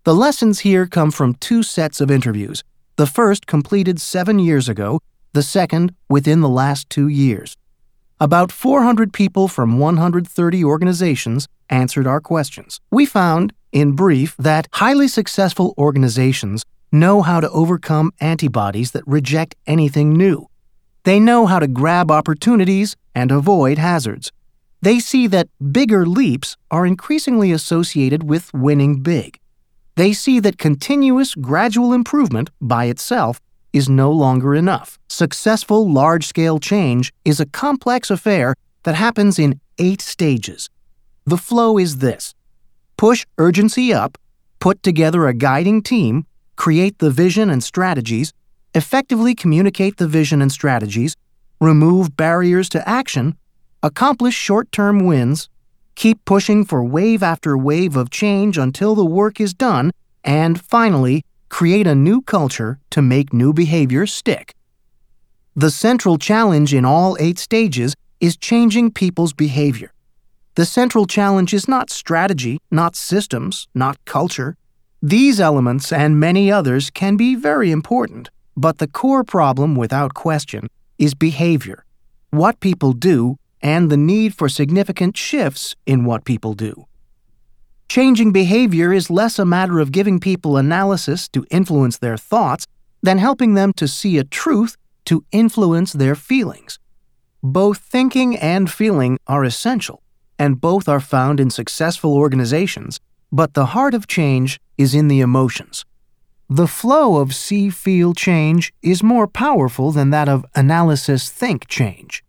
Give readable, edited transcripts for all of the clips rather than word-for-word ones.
The lessons here come from two sets of interviews. The first completed 7 years ago, the second within the last 2 years. About 400 people from 130 organizations answered our questions. We found, in brief, that highly successful organizations know how to overcome antibodies that reject anything new. They know how to grab opportunities and avoid hazards. They see that bigger leaps are increasingly associated with winning big. They see that continuous, gradual improvement by itself is no longer enough. Successful, large-scale change is a complex affair that happens in 8 stages. The flow is this: push urgency up, put together a guiding team, create the vision and strategies, effectively communicate the vision and strategies, remove barriers to action, accomplish short-term wins, keep pushing for wave after wave of change until the work is done, and finally, create a new culture to make new behavior stick. The central challenge in all 8 stages is changing people's behavior. The central challenge is not strategy, not systems, not culture. These elements and many others can be very important, but the core problem, without question, is behavior, what people do, and the need for significant shifts in what people do. Changing behavior is less a matter of giving people analysis to influence their thoughts than helping them to see a truth to influence their feelings. Both thinking and feeling are essential, and both are found in successful organizations, but the heart of change is in the emotions. The flow of see-feel change is more powerful than that of analysis-think change.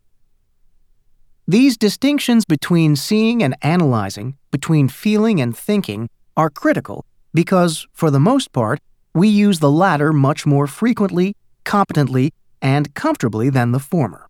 These distinctions between seeing and analyzing, between feeling and thinking, are critical because, for the most part, we use the latter much more frequently, competently, and comfortably than the former.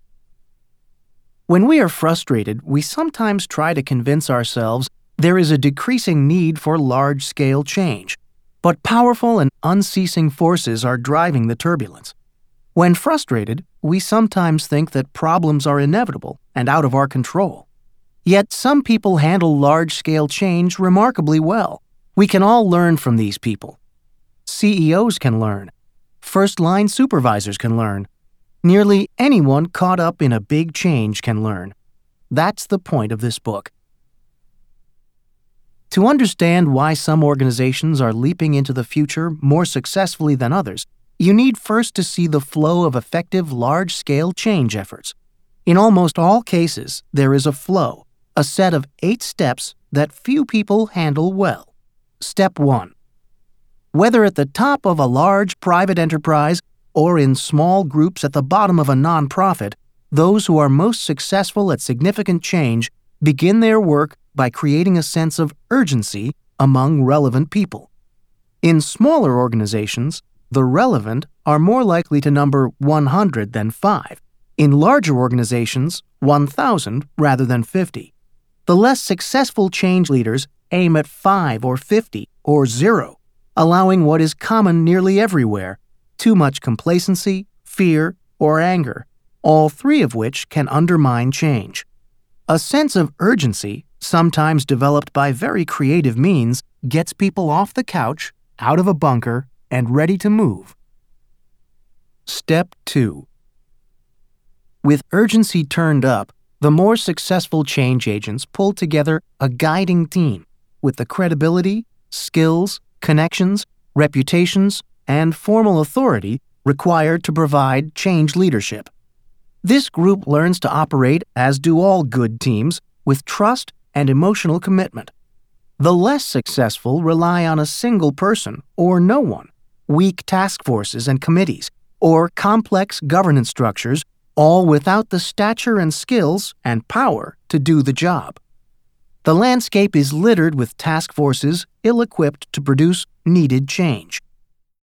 When we are frustrated, we sometimes try to convince ourselves there is a decreasing need for large-scale change, but powerful and unceasing forces are driving the turbulence. When frustrated, we sometimes think that problems are inevitable and out of our control. Yet some people handle large-scale change remarkably well. We can all learn from these people. CEOs can learn. First-line supervisors can learn. Nearly anyone caught up in a big change can learn. That's the point of this book. To understand why some organizations are leaping into the future more successfully than others, you need first to see the flow of effective large-scale change efforts. In almost all cases, there is a flow, a set of 8 steps that few people handle well. Step 1. Whether at the top of a large private enterprise or in small groups at the bottom of a nonprofit, those who are most successful at significant change begin their work by creating a sense of urgency among relevant people. In smaller organizations, the relevant are more likely to number 100 than 5. In larger organizations, 1,000 rather than 50. The less successful change leaders aim at 5 or 50 or 0, allowing what is common nearly everywhere: too much complacency, fear, or anger, all 3 of which can undermine change. A sense of urgency, sometimes developed by very creative means, gets people off the couch, out of a bunker, and ready to move. Step 2. With urgency turned up, the more successful change agents pull together a guiding team with the credibility, skills, connections, reputations, and formal authority required to provide change leadership. This group learns to operate, as do all good teams, with trust and emotional commitment. The less successful rely on a single person or no one, weak task forces and committees, or complex governance structures, all without the stature and skills and power to do the job. The landscape is littered with task forces ill-equipped to produce needed change.